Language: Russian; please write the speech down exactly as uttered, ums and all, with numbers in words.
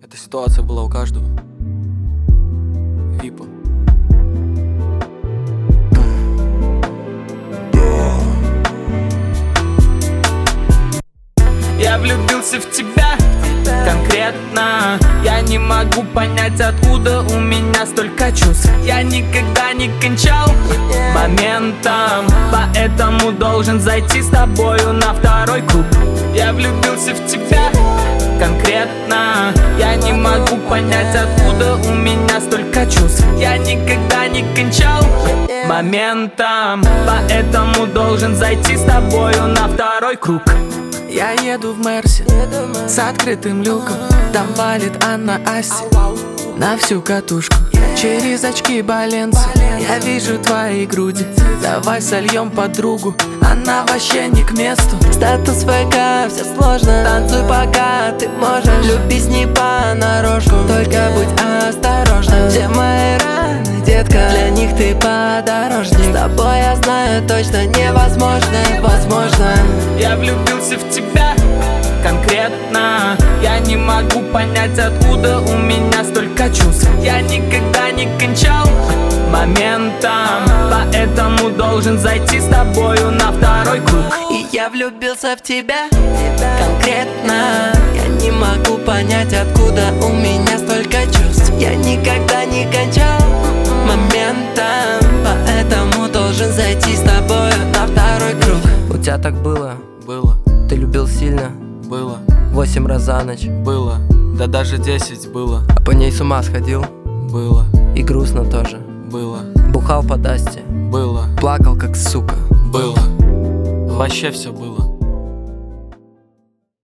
Эта ситуация была у каждого. Випа. Я влюбился в тебя конкретно. Я не могу понять, откуда у меня столько чувств. Я никогда не кончал моментом, поэтому должен зайти с тобою на второй круг. Я влюбился в тебя конкретно. Я не могу понять, откуда у меня столько чувств. Я никогда не кончал моментом, поэтому должен зайти с тобою на второй круг. Я еду в Мерсе с открытым люком. Там валит Анна Асти на всю катушку. Через очки Баленси я вижу твои груди. Давай сольем подругу, она вообще не к месту. Статус ВК, все сложно. Танцуй пока ты можешь. Любись не понарошку, только будь осторожна. Все мои раны, детка, для них ты подорожник. С тобой я знаю точно невозможно, возможно. Я влюбился в тебя конкретно. Я не могу понять, откуда у меня столько чувств. Я никогда не кончал моментом, поэтому должен зайти с тобою на второй круг. И я влюбился в тебя конкретно. Я не могу понять, откуда у меня столько чувств. Я никогда не кончал моментом, поэтому должен зайти с тобою на второй круг. У тебя так было? Было, Ты любил сильно? было, Восемь раз за ночь? было, да даже десять было, А по ней с ума сходил? было, И грустно тоже. было, Бухал по Дасте, было, плакал как сука. было, вообще все было.